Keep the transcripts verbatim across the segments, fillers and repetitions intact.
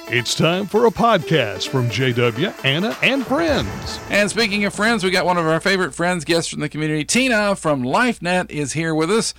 It's time for a podcast from J W, Anna, and friends. And speaking of friends, we got one of our favorite friends, guests from the community. Tina from LifeNet is here with us.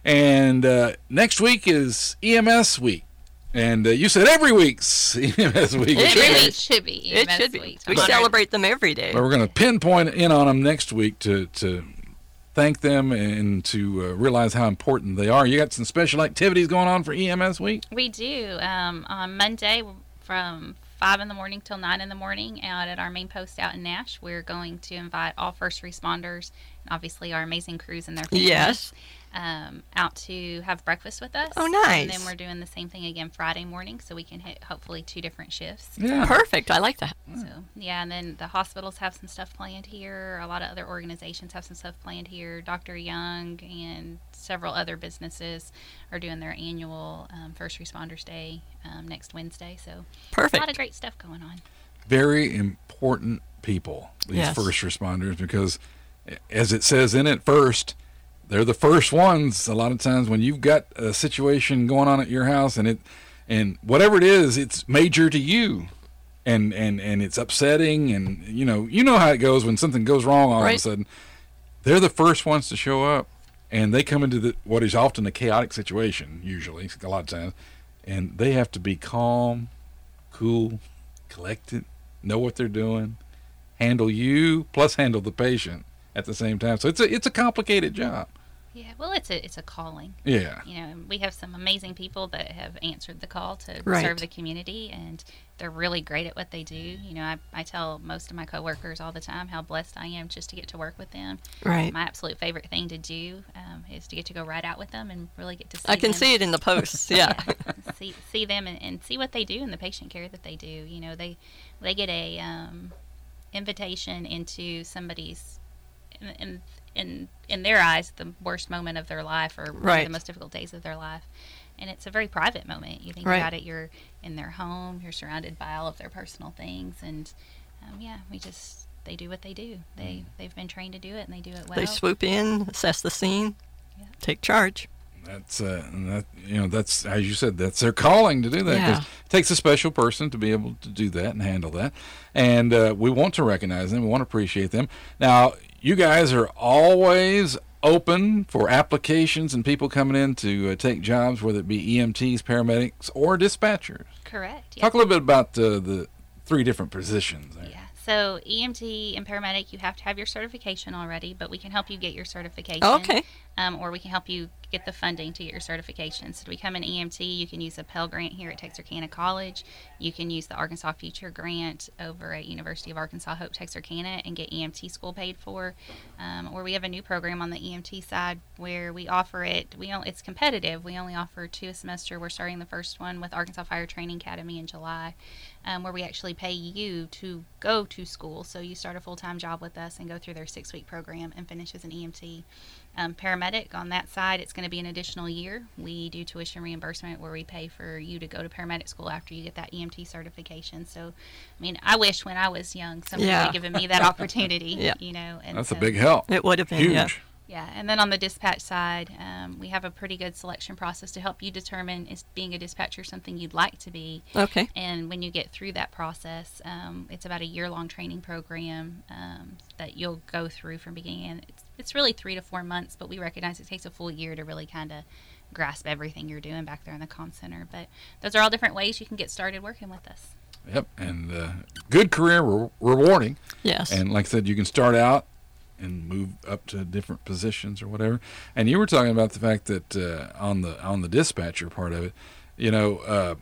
And uh, next week is E M S week. And uh, you said every week's E M S week. It Every is. week should be E M S It should be. week. We Honored. celebrate them every day. But we're going to pinpoint in on them next week to, to thank them and to uh, realize how important they are. You got some special activities going on for E M S week? We do. Um, on Monday from five in the morning till nine in the morning out at our main post out in Nash, we're going to invite all first responders and obviously our amazing crews and their families. Yes. Um, out to have breakfast with us. Oh, nice. And then we're doing the same thing again Friday morning, so we can hit hopefully two different shifts. Yeah. Perfect. I like that. So yeah, and then the hospitals have some stuff planned here. A lot of other organizations have some stuff planned here. Doctor Young and several other businesses are doing their annual um, First Responders Day um, next Wednesday. So Perfect. a lot of great stuff going on. Very important people, these Yes. first responders, because as it says in it first, they're the first ones. A lot of times when you've got a situation going on at your house and it, and whatever it is, it's major to you, and and and it's upsetting, and you know you know how it goes when something goes wrong all Right. of a sudden. They're the first ones to show up, and they come into the what is often a chaotic situation, usually a lot of times, and they have to be calm, cool, collected, know what they're doing, handle you plus handle the patient at the same time. So it's a it's a complicated job. Yeah, well, it's a it's a calling. Yeah. You know, we have some amazing people that have answered the call to Right. serve the community, and they're really great at what they do. You know, I, I tell most of my coworkers all the time how blessed I am just to get to work with them. Right. My absolute favorite thing to do um, is to get to go right out with them and really get to see I can them. see it in the posts. Yeah. see see them and, and see what they do and the patient care that they do. You know, they they get a um, invitation into somebody's in, in in in their eyes the worst moment of their life or one of Right. the most difficult days of their life, and it's a very private moment. You think Right. about it, you're in their home, you're surrounded by all of their personal things, and um, yeah, we just they do what they do. They they've been trained to do it, and they do it well. They swoop in, assess the scene, Yeah. take charge. That's uh, and that you know that's as you said, that's their calling to do that, Yeah. because it takes a special person to be able to do that and handle that, and uh, we want to recognize them, we want to appreciate them. Now you guys are always open for applications and people coming in to uh, take jobs, whether it be E M Ts, paramedics, or dispatchers. Correct. Yeah. Talk a little bit about uh, the three different positions there. Yeah. So E M T and paramedic, you have to have your certification already, but we can help you get your certification. Okay. Um, or we can help you get the funding to get your certification. So to become an E M T, you can use a Pell Grant here at Texarkana College. You can use the Arkansas Future Grant over at University of Arkansas Hope Texarkana and get E M T school paid for. Um, or we have a new program on the E M T side where we offer it. We only, it's competitive. We only offer two a semester. We're starting the first one with Arkansas Fire Training Academy in July, um, where we actually pay you to go to school. So you start a full-time job with us and go through their six-week program and finish as an E M T. Um, paramedic, on that side, it's going to be an additional year. We do tuition reimbursement where we pay for you to go to paramedic school after you get that E M T certification. So, I mean, I wish when I was young somebody Yeah. had given me that opportunity, Yeah. you know. And That's so, a big help. It would have been. Huge. Yeah. Yeah, and then on the dispatch side, um, we have a pretty good selection process to help you determine is being a dispatcher something you'd like to be. Okay. And when you get through that process, um, it's about a year-long training program um, that you'll go through from beginning. And it's, it's really three to four months, but we recognize it takes a full year to really kind of grasp everything you're doing back there in the comm center. But those are all different ways you can get started working with us. Yep, and uh, good career, re- rewarding. Yes. And like I said, you can start out and move up to different positions or whatever. And you were talking about the fact that uh, on the on the dispatcher part of it, you know, uh,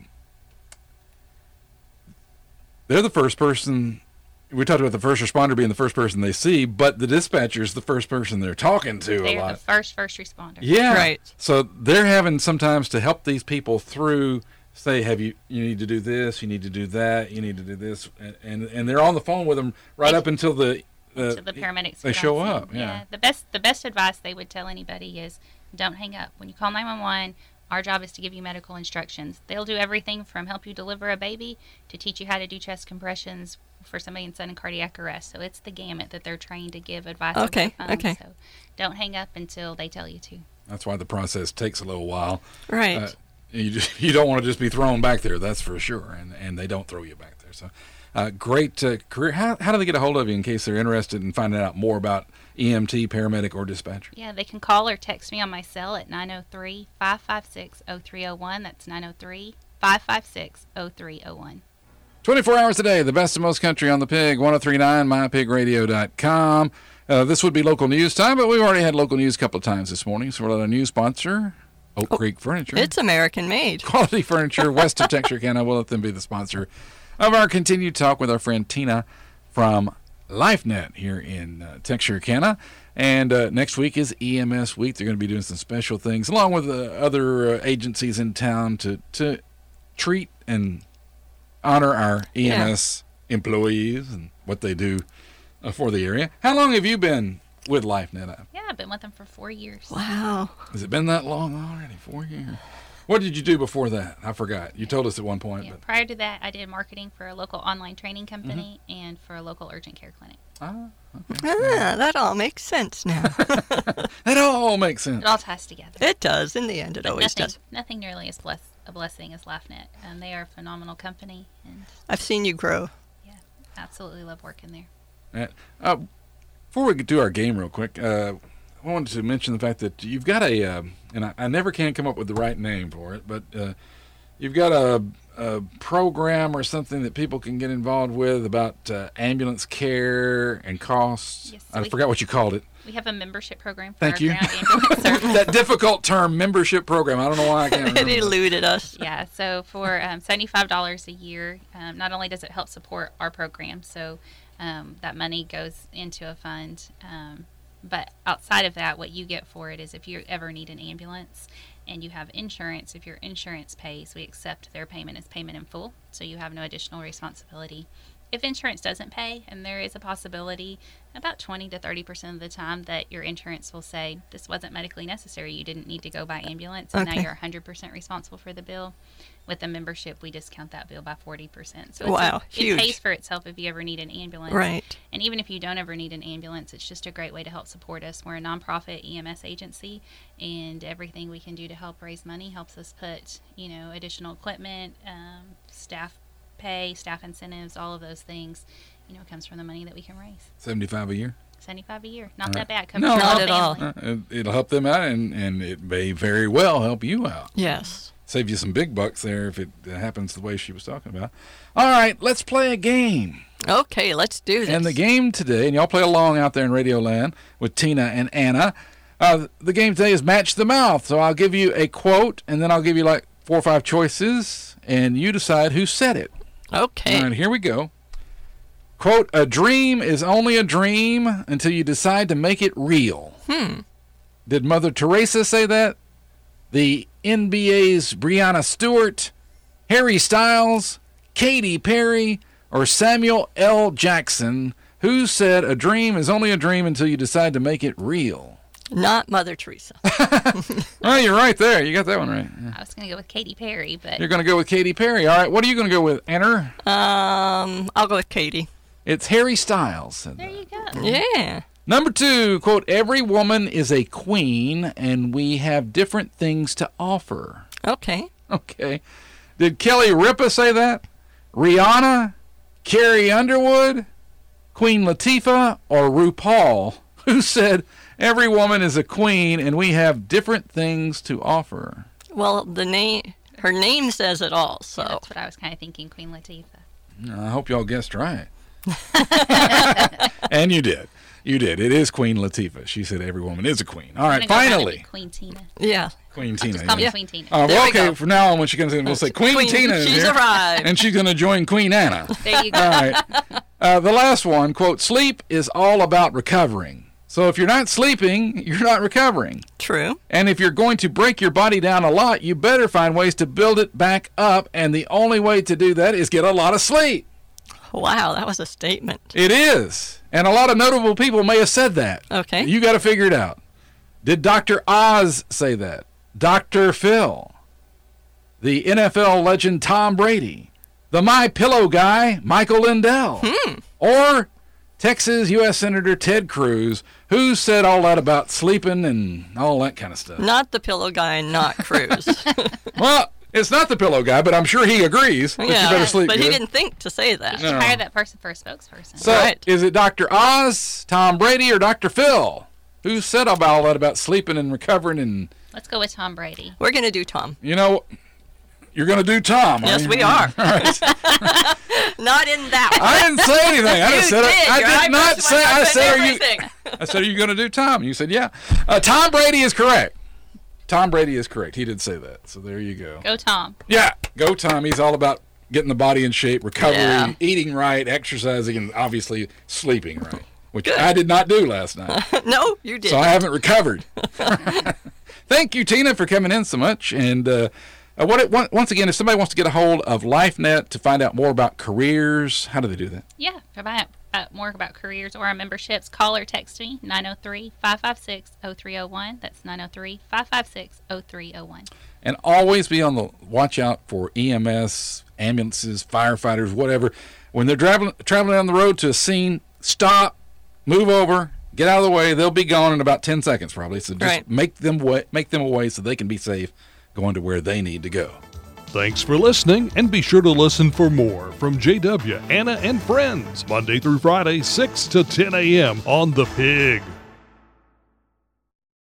they're the first person. We talked about the first responder being the first person they see, but the dispatcher is the first person they're talking to a They're lot. the first first responder. Yeah. Right. So they're having sometimes to help these people through. Say, have you? You need to do this. You need to do that. You need to do this, and and, and they're on the phone with them right They- up until the. Uh, to the paramedics. they get show on scene. up, yeah. The best the best advice they would tell anybody is don't hang up. When you call nine one one, our job is to give you medical instructions. They'll do everything from help you deliver a baby to teach you how to do chest compressions for somebody in sudden cardiac arrest. So it's the gamut that they're trained to give advice over Okay, the phone. okay. So don't hang up until they tell you to. That's why the process takes a little while. Right. Uh, you just, you don't want to just be thrown back there, that's for sure. And and they don't throw you back there. So, uh, great uh, career. How how do they get a hold of you in case they're interested in finding out more about E M T, paramedic, or dispatcher? Yeah, they can call or text me on my cell at nine oh three, five five six, oh three oh one. That's nine oh three, five five six, oh three oh one. twenty-four hours a day, the best of most country on the Pig, ten thirty-nine my pig radio dot com. Uh, this would be local news time, but we've already had local news a couple of times this morning, so we'll let a new sponsor, Oak Oh, Creek Furniture. It's American made. Quality Furniture, west of Texarkana. We'll let them be the sponsor of our continued talk with our friend Tina from LifeNet here in uh, Texarkana. And uh, next week is E M S week. They're going to be doing some special things, along with uh, other uh, agencies in town to, to treat and honor our E M S yeah. employees and what they do uh, for the area. How long have you been with LifeNet? Yeah, I've been with them for four years. Wow. Has it been that long already? Four years. What did you do before that? I forgot. You told us at one point. Yeah, but prior to that, I did marketing for a local online training company mm-hmm. and for a local urgent care clinic. Ah, okay. Ah, that all makes sense now. That all makes sense. It all ties together. It does. In the end, it but always nothing, does. Nothing nearly as bless, a blessing as LifeNet. Um, they are a phenomenal company. And I've seen you grow. Yeah, absolutely love working there. Uh, uh, before we do our game real quick, uh, I wanted to mention the fact that you've got a, uh, and I, I never can come up with the right name for it, but uh, you've got a, a program or something that people can get involved with about uh, ambulance care and costs. Yes, so I we, forgot what you called it. We have a membership program for Thank our you. ground ambulance service. That difficult term, membership program. I don't know why I can't remember. It eluded us. Yeah, so for um, seventy-five dollars a year, um, not only does it help support our program, so um, that money goes into a fund, um, but outside of that, what you get for it is if you ever need an ambulance and you have insurance, if your insurance pays, we accept their payment as payment in full, so you have no additional responsibility. If insurance doesn't pay, and there is a possibility about twenty to thirty percent of the time that your insurance will say, this wasn't medically necessary, you didn't need to go by ambulance, and Okay. now you're one hundred percent responsible for the bill. With the membership, we discount that bill by forty percent. So it's Wow, a, huge. it pays for itself if you ever need an ambulance. Right. And even if you don't ever need an ambulance, it's just a great way to help support us. We're a nonprofit E M S agency, and everything we can do to help raise money helps us put, you know, additional equipment, um, staff pay, staff incentives, all of those things, you know, comes from the money that we can raise. seventy-five a year? seventy-five a year. Not All that right. bad. Covers No, your not whole at all. family. Uh, it'll help them out, and, and it may very well help you out. Yes. Save you some big bucks there if it happens the way she was talking about. All right, let's play a game. Okay, let's do this. And the game today, and y'all play along out there in Radio Land with Tina and Anna. Uh, the game today is Match the Mouth. So I'll give you a quote, and then I'll give you like four or five choices, and you decide who said it. Okay. All right, here we go. Quote, a dream is only a dream until you decide to make it real. Hmm. Did Mother Teresa say that? The N B A's Breonna Stewart, Harry Styles, Katy Perry, or Samuel L. Jackson, who said a dream is only a dream until you decide to make it real? Not Mother Teresa. Oh, you're right there. You got that one right. I was going to go with Katy Perry, but You're going to go with Katy Perry. All right, what are you going to go with, Enter? Um, I'll go with Katie. It's Harry Styles. Said there that. you go. Yeah. Number two, quote, every woman is a queen, and we have different things to offer. Okay. Okay. Did Kelly Ripa say that? Rihanna? Carrie Underwood? Queen Latifah? Or RuPaul? Who said every woman is a queen, and we have different things to offer? Well, the name, her name says it all. So Yeah, that's what I was kind of thinking, Queen Latifah. I hope y'all guessed right. And you did. You did. It is Queen Latifah. She said every woman is a queen. All right, I'm gonna go ahead and finally. be Queen Tina. yeah. Queen Tina. Just call me yeah. Queen Tina. Oh, There well, we okay, go. from now on when she comes in, we'll say Queen, Queen- Tina is she's here, arrived. and she's going to join Queen Anna. There you go. All right. Uh, the last one, quote, sleep is all about recovering. So if you're not sleeping, you're not recovering. True. And if you're going to break your body down a lot, you better find ways to build it back up. And the only way to do that is get a lot of sleep. Wow, that was a statement. It is. And a lot of notable people may have said that. Okay. You got to figure it out. Did Doctor Oz say that? Doctor Phil? The N F L legend Tom Brady? The My Pillow guy, Michael Lindell? Hmm. Or Texas U S Senator Ted Cruz, who said all that about sleeping and all that kind of stuff? Not the pillow guy, not Cruz. Well, It's not the pillow guy, but I'm sure he agrees that you better Yeah, sleep but good. he didn't think to say You that. should No. hire that person for a spokesperson. So, Right. is it Doctor Oz, Tom Brady, or Doctor Phil? Who said about all that about sleeping and recovering? And, Let's go with Tom Brady. We're going to do Tom. you know, you're going to do Tom. Yes, aren't we you? are. All right. Not in that one. I didn't say anything. I You just said did. I Your did eyebrows not went say. up I and said, are you? everything. I said, are you going to do Tom? You said, yeah. Uh, Tom Brady is correct. Tom Brady is correct. He did say that. So there you go. Go Tom. Yeah, go Tom. He's all about getting the body in shape, recovery, Yeah. eating right, exercising, and obviously sleeping right, which I did not do last night. No, you didn't. So I haven't recovered. Thank you, Tina, for coming in so much. And uh, uh, what it, one- once again, if somebody wants to get a hold of LifeNet to find out more about careers, how do they do that? Yeah, for find out more about careers or our memberships, call or text me, nine oh three, five five six, oh three oh one. That's nine oh three, five five six, oh three oh one. And always be on the watch out for E M S, ambulances, firefighters, whatever. When they're traveling traveling down the road to a scene, stop, move over, get out of the way. They'll be gone in about ten seconds probably. So just Right. make them wa- make them away so they can be safe going to where they need to go. Thanks for listening, and be sure to listen for more from J W, Anna, and Friends, Monday through Friday, six to ten a.m. on The Pig.